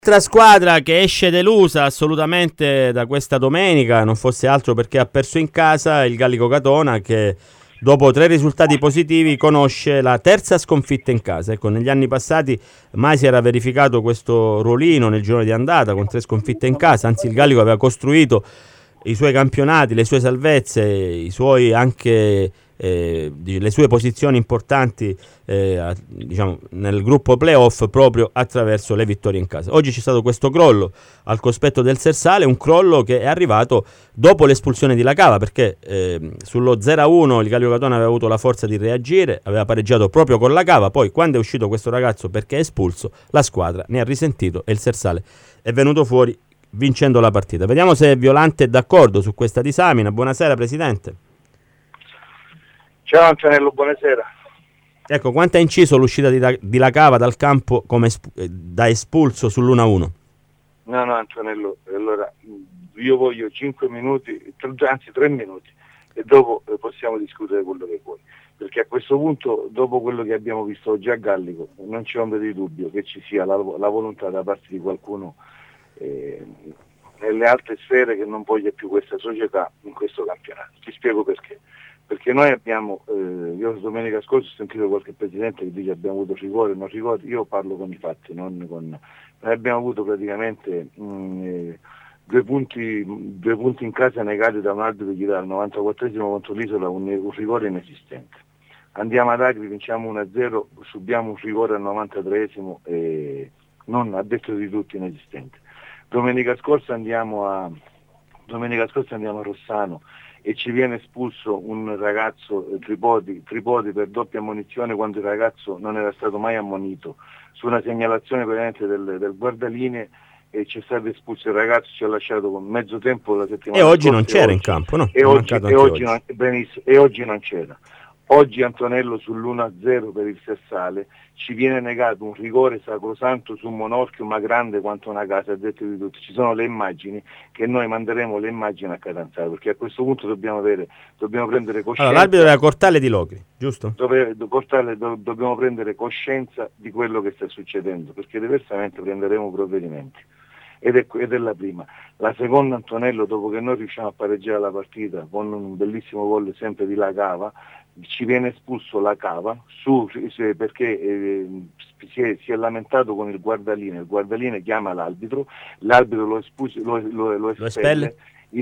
Altra squadra che esce delusa assolutamente da questa domenica, non fosse altro perché ha perso in casa, il Gallico Catona, che dopo 3 risultati positivi conosce la terza sconfitta in casa. Ecco, negli anni passati mai si era verificato questo ruolino nel girone di andata con 3 sconfitte in casa, anzi il Gallico aveva costruito i suoi campionati, le sue salvezze, i suoi anche le sue posizioni importanti diciamo, nel gruppo playoff proprio attraverso le vittorie in casa. Oggi c'è stato questo crollo al cospetto del Sersale, un crollo che è arrivato dopo l'espulsione di Lacava, perché sullo 0-1 il Gallico Catona aveva avuto la forza di reagire, aveva pareggiato proprio con Lacava, poi quando è uscito questo ragazzo perché è espulso, la squadra ne ha risentito e il Sersale è venuto fuori vincendo la partita. Vediamo se Violante è d'accordo su questa disamina. Buonasera Presidente. Ciao Antonello, buonasera. Ecco, quanto ha inciso l'uscita di Lacava dal campo come da espulso sull'1-1? No Antonello, allora io voglio 5 minuti, anzi 3 minuti, e dopo possiamo discutere quello che vuoi, perché a questo punto, dopo quello che abbiamo visto oggi a Gallico, non c'è ombra di dubbio che ci sia la volontà da parte di qualcuno nelle altre sfere che non voglia più questa società in questo campionato. Ti spiego perché. Perché noi abbiamo, io domenica scorsa ho sentito qualche presidente che dice che abbiamo avuto rigore, non rigore, io parlo con i fatti, non con... Noi abbiamo avuto praticamente 2 punti in casa negati da un arbitro che dà al 94esimo contro l'Isola, un rigore inesistente. Andiamo ad Agri, vinciamo 1-0, subiamo un rigore al 93esimo, non a detto di tutti inesistente. Domenica scorsa andiamo a Rossano e ci viene espulso un ragazzo Tripodi per doppia ammonizione quando il ragazzo non era stato mai ammonito, su una segnalazione praticamente del guardalinee, e c'è stato espulso il ragazzo, ci ha lasciato con mezzo tempo la settimana scorsa. E oggi non c'era in campo, no? E oggi non c'era. Oggi Antonello sull'1-0 per il Sersale ci viene negato un rigore sacrosanto su un monorchio ma grande quanto una casa, a detto di tutti. Ci sono le immagini che noi manderemo le immagini a Catanzaro, perché a questo punto dobbiamo prendere coscienza. Allora, l'arbitro era Cortale di Locri, giusto? Dobbiamo prendere coscienza di quello che sta succedendo, perché diversamente prenderemo provvedimenti. Ed è la prima. La seconda, Antonello, dopo che noi riusciamo a pareggiare la partita con un bellissimo gol sempre di Lacava, ci viene espulso Lacava perché si è lamentato con il guardalinee chiama l'arbitro lo espelle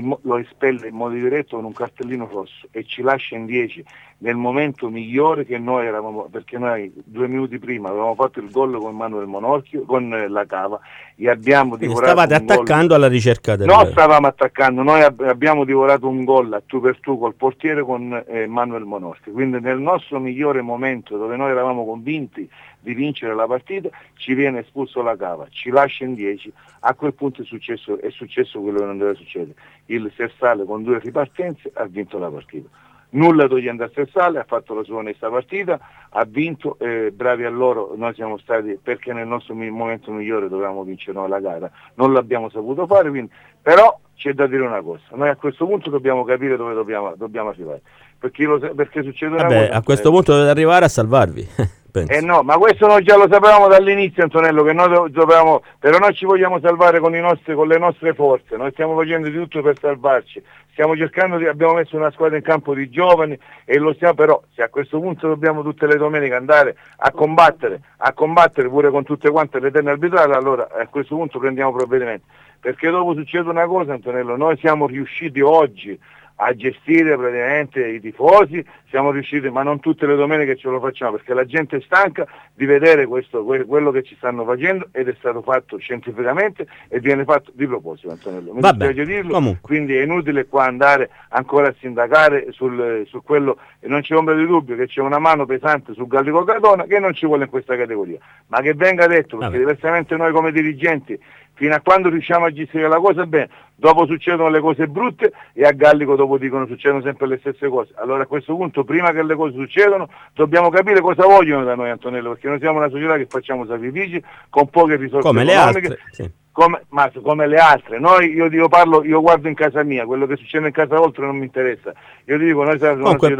in modo diretto con un cartellino rosso e ci lascia in 10 nel momento migliore che noi eravamo, perché noi 2 minuti prima avevamo fatto il gol con Manuel Monorchio, con Lacava, e abbiamo divorato. Stavate attaccando alla ricerca del... No, stavamo attaccando, noi abbiamo divorato un gol a tu per tu col portiere con Manuel Monorchio, quindi nel nostro migliore momento, dove noi eravamo convinti di vincere la partita, ci viene espulso Lacava, ci lascia in 10, a quel punto è successo quello che non doveva succedere. Il Sersale con 2 ripartenze ha vinto la partita. Nulla togliendo al Sersale, ha fatto la sua onesta partita, ha vinto, bravi a loro, noi siamo stati, perché nel nostro momento migliore dovevamo vincere noi la gara, non l'abbiamo saputo fare, quindi, però c'è da dire una cosa, noi a questo punto dobbiamo capire dove dobbiamo arrivare, perché succede una cosa... a questo punto dovete arrivare a salvarvi. No, ma questo noi già lo sapevamo dall'inizio, Antonello, che noi dovevamo, però noi ci vogliamo salvare con le nostre forze, noi stiamo facendo di tutto per salvarci, abbiamo messo una squadra in campo di giovani e lo stiamo, però se a questo punto dobbiamo tutte le domeniche andare a combattere pure con tutte quante le tende arbitrali, allora a questo punto prendiamo provvedimenti, perché dopo succede una cosa, Antonello, noi siamo riusciti oggi a gestire praticamente i tifosi, siamo riusciti, ma non tutte le domeniche ce lo facciamo, perché la gente è stanca di vedere quello che ci stanno facendo, ed è stato fatto scientificamente e viene fatto di proposito, Antonello. Mi dispiace dirlo, comunque. Quindi è inutile qua andare ancora a sindacare su quello, e non c'è ombra di dubbio che c'è una mano pesante sul Gallico Catona che non ci vuole in questa categoria, ma che venga detto, perché diversamente noi come dirigenti, fino a quando riusciamo a gestire la cosa bene, dopo succedono le cose brutte e a Gallico dopo succedono sempre le stesse cose. Allora a questo punto, prima che le cose succedano, dobbiamo capire cosa vogliono da noi, Antonello, perché noi siamo una società che facciamo sacrifici con poche risorse come economiche, le altre, sì. come le altre. Io guardo in casa mia, quello che succede in casa oltre non mi interessa. Io ti dico, noi siamo una società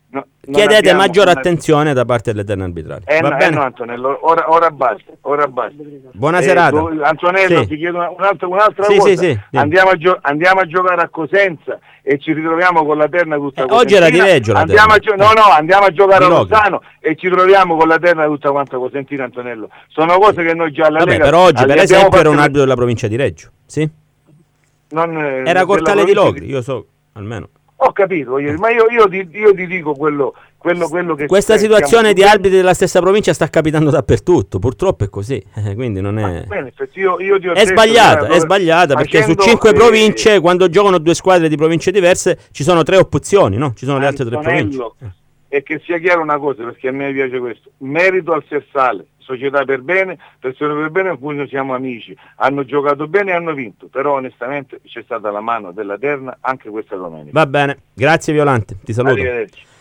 chiedete maggiore attenzione da parte delle terne arbitrali. Va bene? No, Antonello, ora basta. Buona serata. Antonello, ti chiedo un'altra cosa. Sì. Andiamo a giocare a Cosenza e ci ritroviamo con la terna tutta oggi era di Reggio la terna. Andiamo a giocare a Rossano e ci troviamo con la terna tutta quanta cosentina, Antonello. Sono cose che noi già alla Lega... per oggi, per esempio, era un arbitro della provincia di Reggio, sì? Era Cortale di Logri, io so, almeno. Ho capito, ma io ti dico quello che... Questa situazione di arbitri della stessa provincia sta capitando dappertutto, purtroppo è così, quindi non è... Bene, io ti ho è sbagliata perché su 5 province, quando giocano 2 squadre di province diverse, ci sono 3 opzioni, no? Ci sono le altre 3 province. E che sia chiaro una cosa, perché a me piace questo, merito al Sersale, società per bene, persone per bene, con cui noi siamo amici, hanno giocato bene e hanno vinto, però onestamente c'è stata la mano della terna anche questa domenica. Va bene, grazie Violante, ti saluto. Arrivederci.